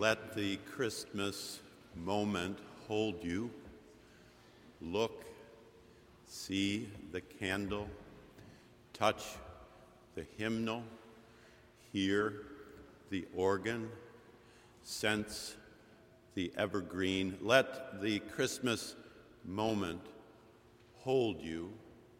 Let the Christmas moment hold you. Look, see the candle, touch the hymnal, hear the organ, sense the evergreen. Let the Christmas moment hold you.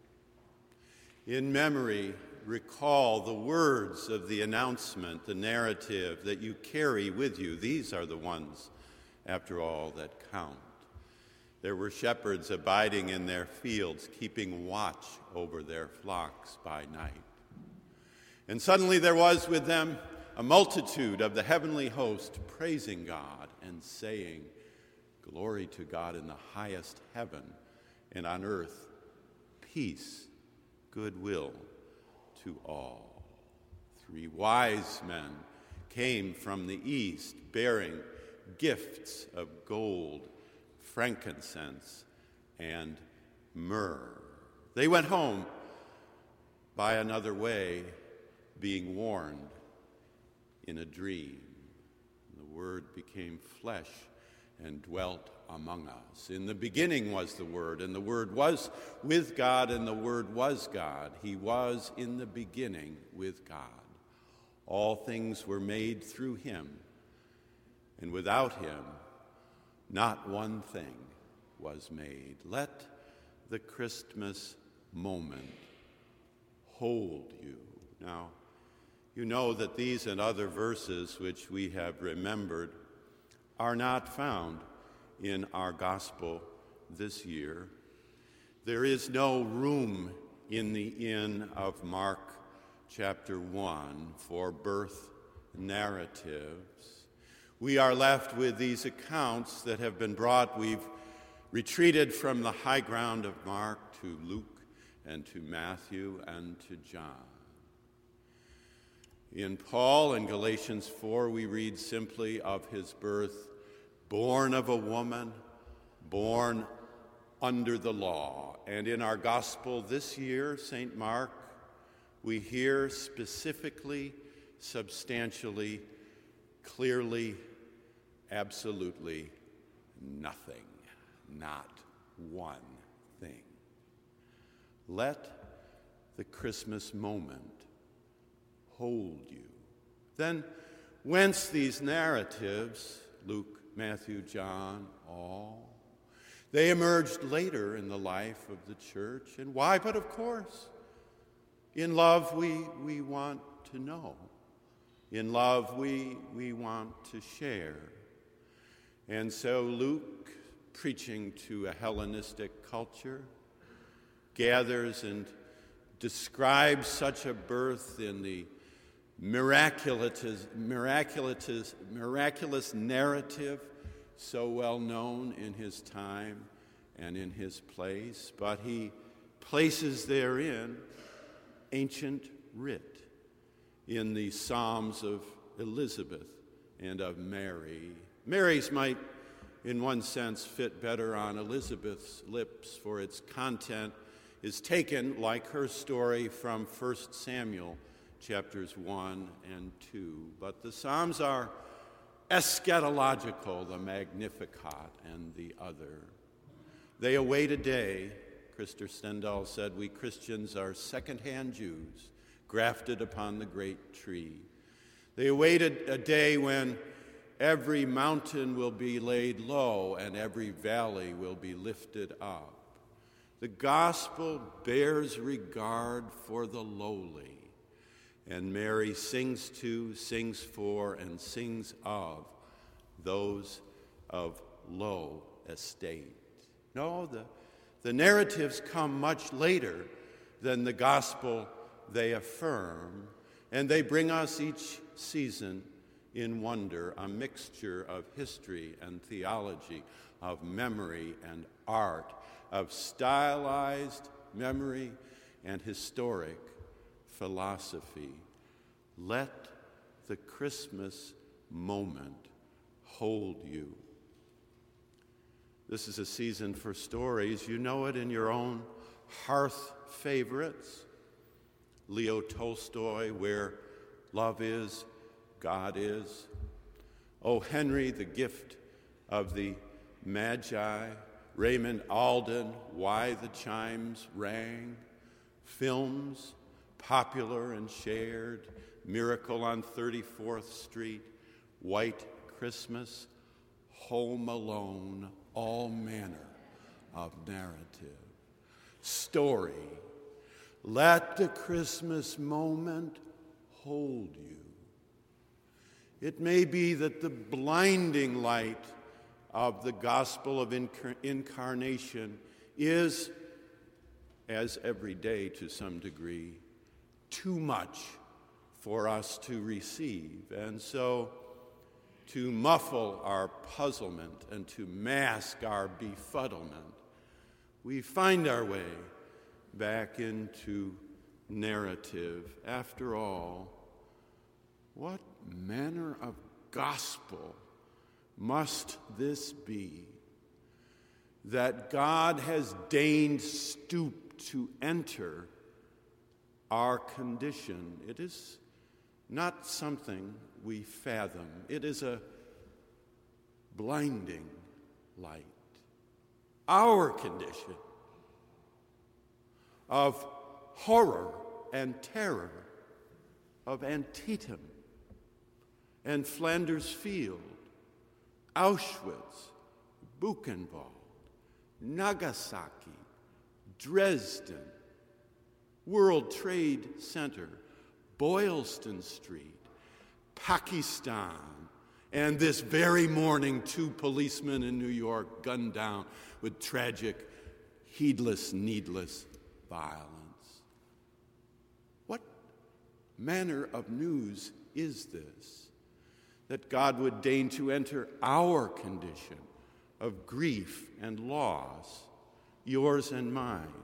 In memory, recall the words of the announcement, the narrative that you carry with you. These are the ones, after all, that count. There were shepherds abiding in their fields, keeping watch over their flocks by night. And suddenly there was with them a multitude of the heavenly host praising God and saying, "Glory to God in the highest heaven, and on earth peace, goodwill to all." 3 wise men came from the east, bearing gifts of gold, frankincense, and myrrh. They went home by another way, being warned in a dream. The Word became flesh and dwelt among us. In the beginning was the Word, and the Word was with God, and the Word was God. He was in the beginning with God. All things were made through him, and without him, not one thing was made. Let the Christmas moment hold you. Now, you know that these and other verses which we have remembered are not found in our gospel this year. There is no room in the inn of Mark chapter 1 for birth narratives. We are left with these accounts that have been brought. We've retreated from the high ground of Mark to Luke and to Matthew and to John. In Paul, in Galatians 4, we read simply of his birth, born of a woman, born under the law. And in our gospel this year, St. Mark, we hear specifically, substantially, clearly, absolutely nothing, not one thing. Let the Christmas moment hold you. Then, whence these narratives, Luke, Matthew, John, all? They emerged later in the life of the church. And why? But of course, in love we want to know. In love we want to share. And so Luke, preaching to a Hellenistic culture, gathers and describes such a birth in the miraculous narrative so well known in his time and in his place, but he places therein ancient writ in the Psalms of Elizabeth and of Mary. Mary's might, in one sense, fit better on Elizabeth's lips, for its content is taken, like her story, from 1 Samuel chapters 1 and 2. But the Psalms are eschatological, the Magnificat and the other. They await a day, Krister Stendahl said, we Christians are second-hand Jews grafted upon the great tree. They awaited a day when every mountain will be laid low and every valley will be lifted up. The gospel bears regard for the lowly, and Mary sings to, sings for, and sings of those of low estate. No, the narratives come much later than the gospel they affirm, and they bring us each season in wonder, a mixture of history and theology, of memory and art, of stylized memory and historic philosophy. Let the Christmas moment hold you. This is a season for stories. You know it in your own hearth favorites. Leo Tolstoy, Where Love Is, God Is. O. Henry, the gift of the Magi, Raymond Alden, Why the Chimes Rang, films, popular and shared, Miracle on 34th Street, White Christmas, Home Alone, all manner of narrative. Story, let the Christmas moment hold you. It may be that the blinding light of the gospel of incarnation is, as every day to some degree, too much for us to receive. And so, to muffle our puzzlement and to mask our befuddlement, we find our way back into narrative. After all, what manner of gospel must this be, that God has deigned stoop to enter our condition? It is not something we fathom. It is a blinding light. Our condition of horror and terror, of Antietam and Flanders Field, Auschwitz, Buchenwald, Nagasaki, Dresden, World Trade Center, Boylston Street, Pakistan, and this very morning 2 policemen in New York gunned down with tragic, heedless, needless violence. What manner of news is this, that God would deign to enter our condition of grief and loss, yours and mine?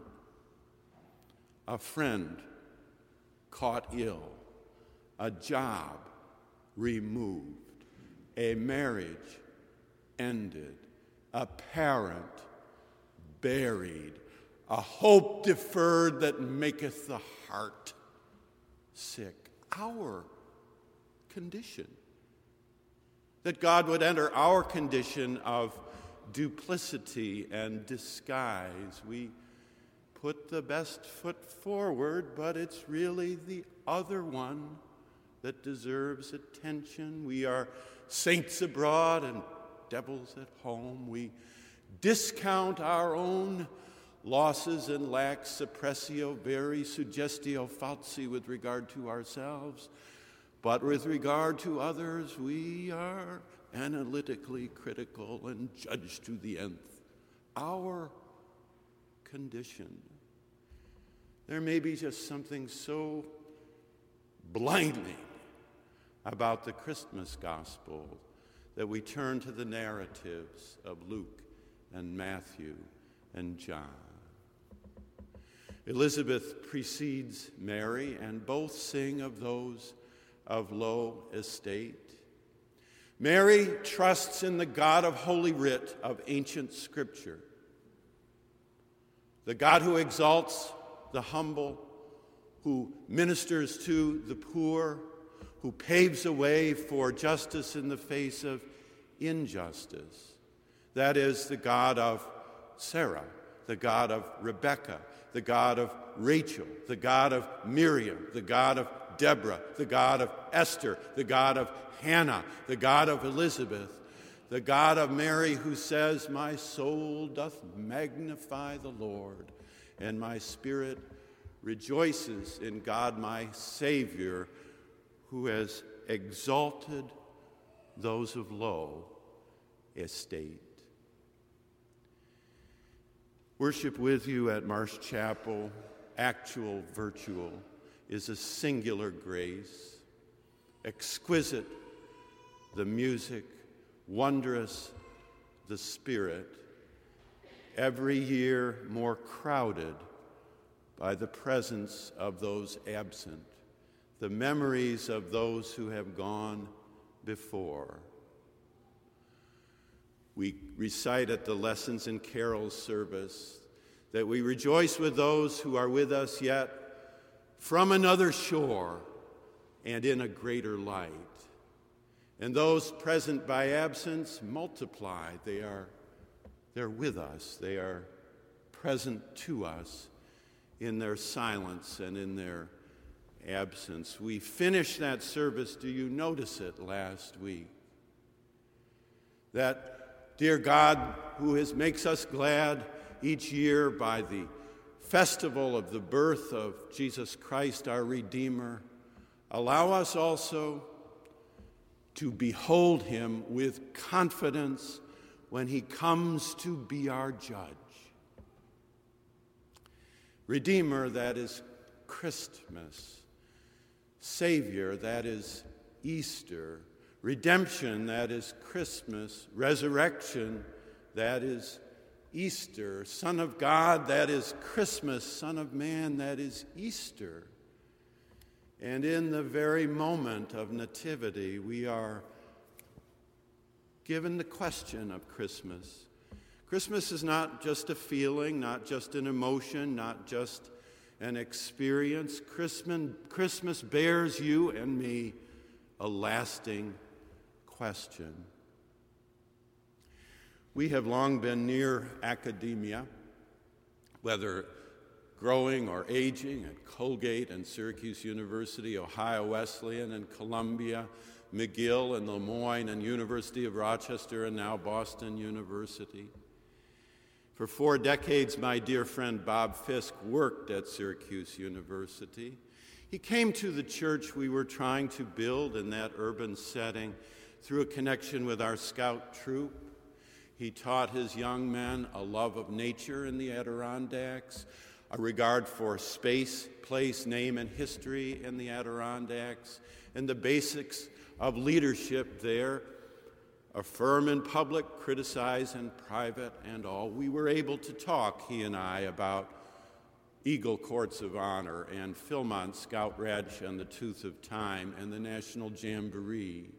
A friend caught ill, a job removed, a marriage ended, a parent buried, a hope deferred that maketh the heart sick. Our condition. That God would enter our condition of duplicity and disguise. We put the best foot forward, but it's really the other one that deserves attention. We are saints abroad and devils at home. We discount our own losses and lacks, suppressio veri, suggestio falsi with regard to ourselves. But with regard to others, we are analytically critical and judge to the nth. Our condition. There may be just something so blinding about the Christmas gospel that we turn to the narratives of Luke and Matthew and John. Elizabeth precedes Mary, and both sing of those of low estate. Mary trusts in the God of Holy Writ of ancient Scripture, the God who exalts the humble, who ministers to the poor, who paves a way for justice in the face of injustice. That is the God of Sarah, the God of Rebekah, the God of Rachel, the God of Miriam, the God of Deborah, the God of Esther, the God of Hannah, the God of Elizabeth, the God of Mary, who says, "My soul doth magnify the Lord, and my spirit rejoices in God my Savior, who has exalted those of low estate." Worship with you at Marsh Chapel, actual, virtual, is a singular grace. Exquisite the music, wondrous the spirit, every year more crowded by the presence of those absent, the memories of those who have gone before. We recite at the Lessons and Carols service that we rejoice with those who are with us yet from another shore and in a greater light. And those present by absence multiply. They're with us. They are present to us in their silence and in their absence. We finished that service, do you notice it, last week? That dear God, who makes us glad each year by the festival of the birth of Jesus Christ, our Redeemer, allow us also to behold him with confidence when he comes to be our judge. Redeemer, that is Christmas. Savior, that is Easter. Redemption, that is Christmas. Resurrection, that is Easter. Son of God, that is Christmas. Son of Man, that is Easter. And in the very moment of nativity, we are given the question of Christmas. Christmas is not just a feeling, not just an emotion, not just an experience. Christmas bears you and me a lasting question. We have long been near academia, whether growing or aging at Colgate and Syracuse University, Ohio Wesleyan and Columbia, McGill and Le Moyne and University of Rochester, and now Boston University. For 4 decades, my dear friend Bob Fisk worked at Syracuse University. He came to the church we were trying to build in that urban setting through a connection with our scout troop. He taught his young men a love of nature in the Adirondacks, a regard for space, place, name, and history in the Adirondacks, and the basics of leadership there. Affirm in public, criticize in private, and all. We were able to talk, he and I, about Eagle Courts of Honor and Philmont Scout Ranch and the Tooth of Time and the National Jamboree.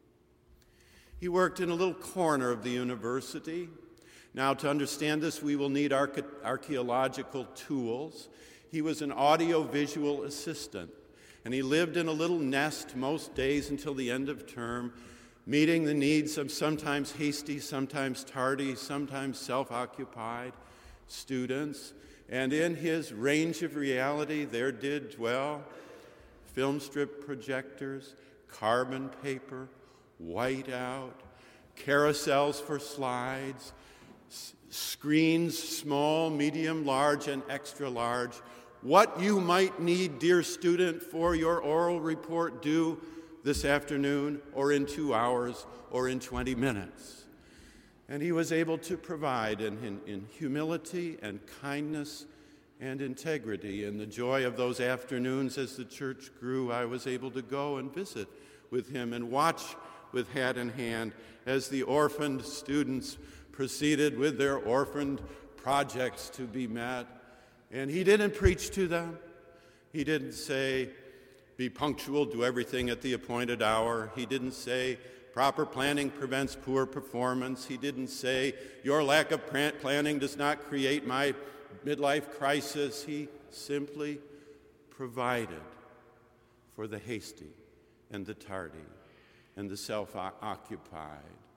He worked in a little corner of the university. Now, to understand this, we will need archaeological tools. He was an audiovisual assistant, and he lived in a little nest most days until the end of term, meeting the needs of sometimes hasty, sometimes tardy, sometimes self-occupied students. And in his range of reality, there did dwell film strip projectors, carbon paper, whiteout, carousels for slides, screens, small, medium, large, and extra large. What you might need, dear student, for your oral report due this afternoon, or in 2 hours, or in 20 minutes. And he was able to provide in humility and kindness and integrity. In the joy of those afternoons as the church grew, I was able to go and visit with him and watch with hat in hand as the orphaned students proceeded with their orphaned projects to be met. And he didn't preach to them. He didn't say, be punctual, do everything at the appointed hour. He didn't say, proper planning prevents poor performance. He didn't say, your lack of planning does not create my midlife crisis. He simply provided for the hasty and the tardy and the self-occupied.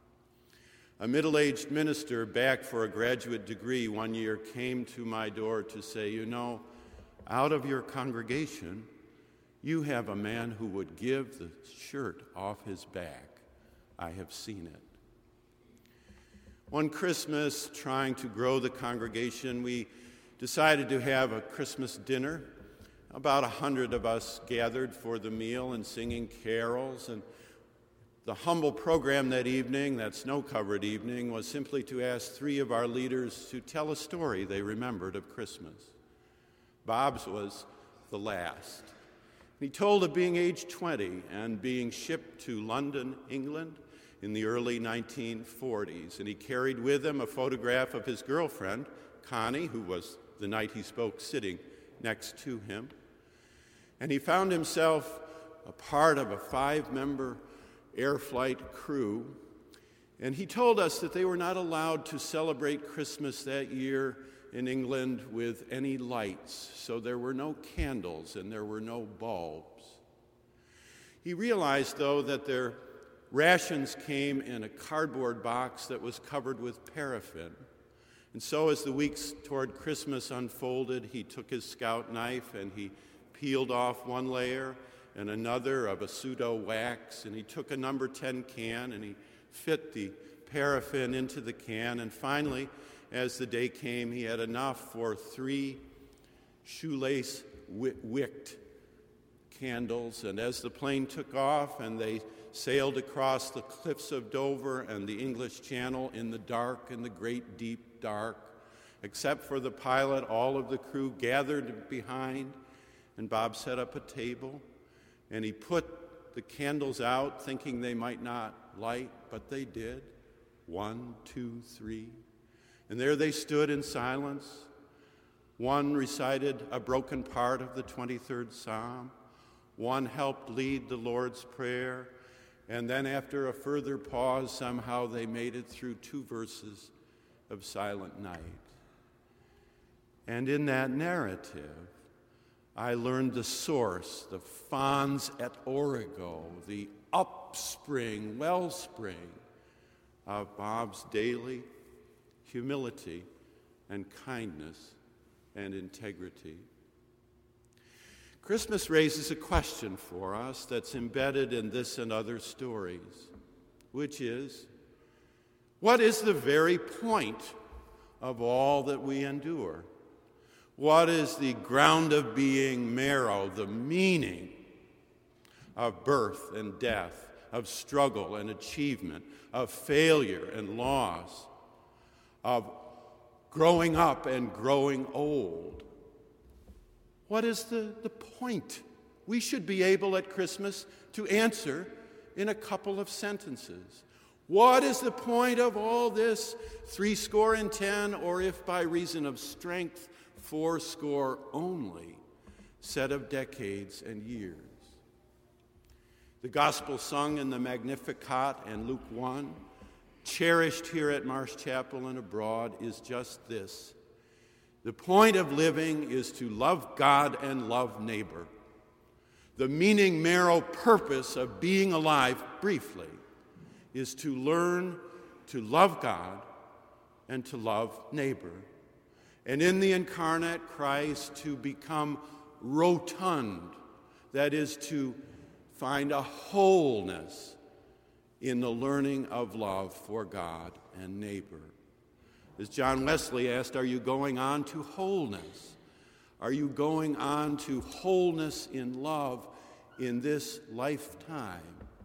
A middle-aged minister back for a graduate degree one year came to my door to say, you know, out of your congregation, you have a man who would give the shirt off his back. I have seen it. One Christmas, trying to grow the congregation, we decided to have a Christmas dinner. About 100 of us gathered for the meal and singing carols. And the humble program that evening, that snow-covered evening, was simply to ask 3 of our leaders to tell a story they remembered of Christmas. Bob's was the last. He told of being age 20 and being shipped to London, England in the early 1940s. And he carried with him a photograph of his girlfriend, Connie, who was, the night he spoke, sitting next to him. And he found himself a part of a 5-member air flight crew. And he told us that they were not allowed to celebrate Christmas that year in England with any lights, so there were no candles and there were no bulbs. He realized, though, that there rations came in a cardboard box that was covered with paraffin. And so as the weeks toward Christmas unfolded, he took his scout knife and he peeled off one layer and another of a pseudo wax, and he took a number 10 can and he fit the paraffin into the can, and finally, as the day came, he had enough for 3 shoelace wicked candles. And as the plane took off and they sailed across the cliffs of Dover and the English Channel in the dark, in the great deep dark, except for the pilot, all of the crew gathered behind, and Bob set up a table, and he put the candles out thinking they might not light, but they did. 1, 2, 3. And there they stood in silence. One recited a broken part of the 23rd Psalm. One helped lead the Lord's Prayer. And then after a further pause, somehow they made it through 2 verses of Silent Night. And in that narrative, I learned the source, the fons et origo, the upspring, wellspring of Bob's daily humility and kindness and integrity. Christmas raises a question for us that's embedded in this and other stories, which is, what is the very point of all that we endure? What is the ground of being marrow, the meaning of birth and death, of struggle and achievement, of failure and loss, of growing up and growing old? What is the point? We should be able at Christmas to answer in a couple of sentences. What is the point of all this 70, or if by reason of strength, 80 only, set of decades and years? The gospel sung in the Magnificat and Luke 1, cherished here at Marsh Chapel and abroad, is just this: the point of living is to love God and love neighbor. The meaning, marrow, purpose of being alive, briefly, is to learn to love God and to love neighbor. And in the incarnate Christ, to become rotund, that is, to find a wholeness in the learning of love for God and neighbor. As John Wesley asked, are you going on to wholeness? Are you going on to wholeness in love in this lifetime?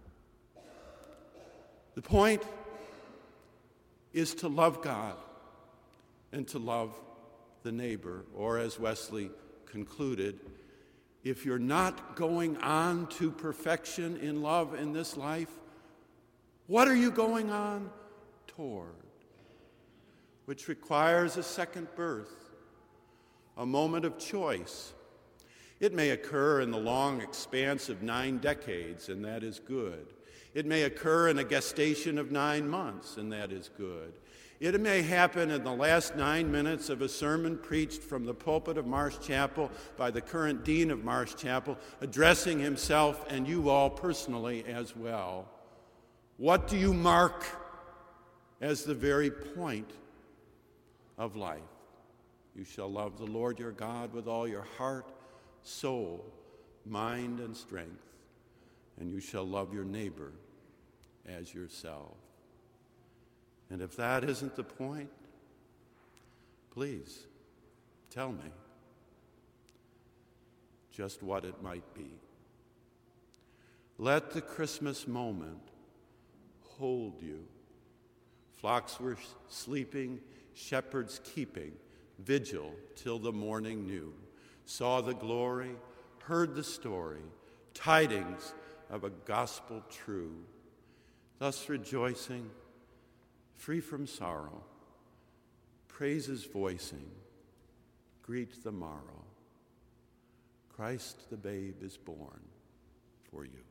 The point is to love God and to love the neighbor, or as Wesley concluded, if you're not going on to perfection in love in this life, what are you going on toward? Which requires a second birth, a moment of choice. It may occur in the long expanse of 9 decades, and that is good. It may occur in a gestation of 9 months, and that is good. It may happen in the last 9 minutes of a sermon preached from the pulpit of Marsh Chapel by the current dean of Marsh Chapel, addressing himself and you all personally as well. What do you mark as the very point of life? You shall love the Lord your God with all your heart, soul, mind, and strength, and you shall love your neighbor as yourself. And if that isn't the point, please tell me just what it might be. Let the Christmas moment hold you. Flocks were sleeping, shepherds keeping vigil till the morning new, saw the glory, heard the story, tidings of a gospel true. Thus rejoicing, free from sorrow, praises voicing, greet the morrow. Christ the babe is born for you.